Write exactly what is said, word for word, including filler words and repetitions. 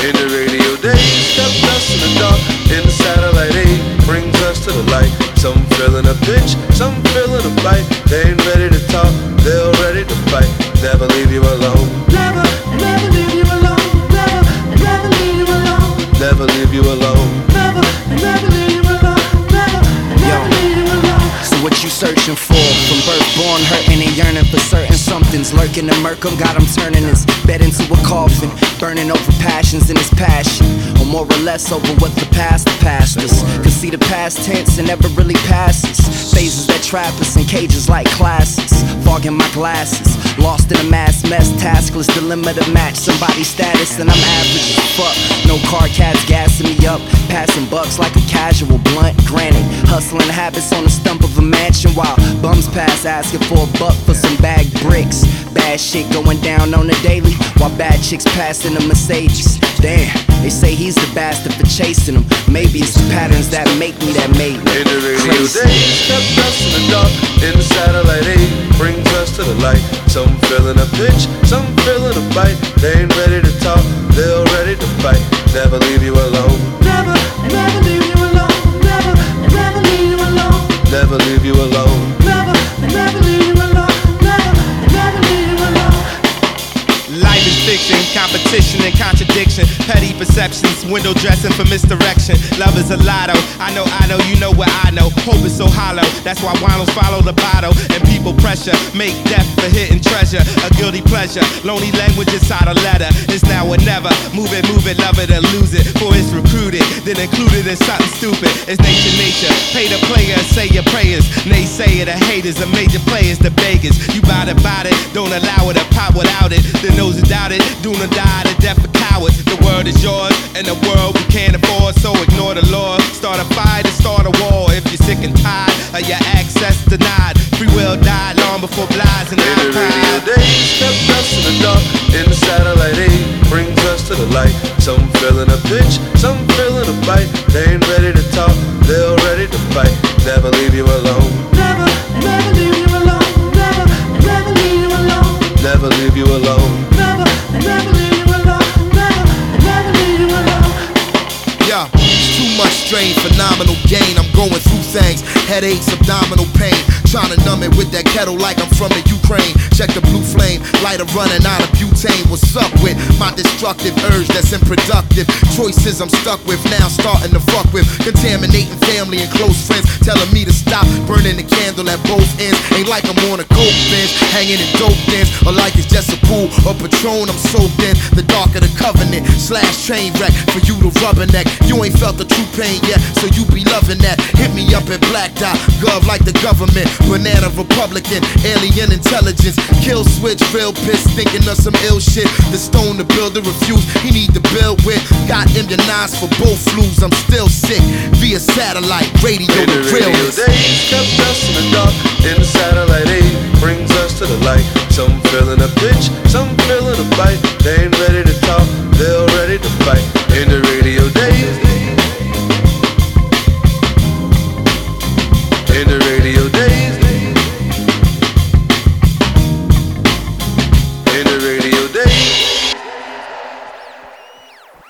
In the radio days, kept us in the dark. In the satellite age, brings us to the light. Some feeling a pinch, some feeling a bite. They ain't ready to talk, they're ready to fight. Never leave you alone. Never, never leave you alone. Never, never leave you alone. Never leave you alone. Never, never leave you alone. Never, never leave you alone. So what you searching for? From birth, born, hurting and yearning for certain somethings. Lurking in Merkham, got him turning his bed into a coffin. Burning over passions in his passion, or more or less over what the past passed us. Cause see the past tense and never really passes. Phases that trap us in cages like classics. Fogging my glasses, lost in a mass mess. Taskless dilemma to match somebody's status. And I'm average as fuck, no car cats gassing me up. Passing bucks like a casual blunt. Granted, hustling habits on the stump of a mansion. While bums pass asking for a buck for some bag bricks. Bad shit going down on the daily, while bad chicks passing the Mercedes. Damn, they say he's the bastard for chasing them. Maybe it's the patterns that make me that made me in the radio crazy. days, kept us in the dark. In the satellite age, brings us to the light. Some feeling a pinch, some feeling a bite. They ain't ready to talk, they're ready to fight. Never leave you alone. Never, never leave you alone. Never, never leave you alone. Never leave you alone. Never, never leave you alone. Never, never leave you alone. Life is fiction, competition and contradiction. Petty perceptions, window dressing for misdirection. Love is a lotto, I know, I know, you know what I know. Hope is so hollow, that's why winos follow the bottle. And people pressure, make death for hidden treasure. A guilty pleasure, lonely language inside a letter. It's now or never, move it, move it, love it or lose it. For it's recruited, then included in something stupid. It's nature, nature, pay the player, say your prayers. Naysayer, the haters, the major players, the beggars. You bout it, bout it, don't allow it to pop without it. Then those who doubt it, do not die to death for cowards. The world is yours, and the world we can't afford, so ignore the law. Start a fight and start a war. If you're sick and tired of your access denied, free will died long before blinds and in the radio iPods. days, kept us in the dark. In the satellite age, brings us to the light. Some feeling a pinch, some feeling a bite. They ain't ready to talk, they're ready to fight. Never leave you alone. Never, never leave you alone. Never, never leave you alone. Never leave you alone. Never, never leave you alone. Never, never leave you alone. Yeah, it's too much strain, phenomenal gain. I'm going through things, headaches, abdominal pain. Trying to numb it with that kettle like I'm from the Ukraine. Check the blue flame, lighter running out of butane. What's up with my destructive urge that's unproductive? Choices I'm stuck with, now starting to fuck with. Contaminating family and close friends, telling me to stop burning the candle at both ends. Ain't like I'm on a coke bench, hanging in dope dens, or like it's just a pool or Patron I'm soaked in. The dark of the covenant, slash train wreck for you to rubberneck. You ain't felt the true pain yet, so you be loving that. Hit me up at Black Dot, gov like the government. Banana Republican, alien intelligence. Kill switch, real piss, thinking of some ill shit. The stone the builder refused, he need to build with. Got immunized for both flus, I'm still sick. Via satellite, radio, In the the real radio days, kept us in the dark. In the satellite age, brings us to the light. Some feeling a pinch, some feeling a bite. They ain't ready to talk,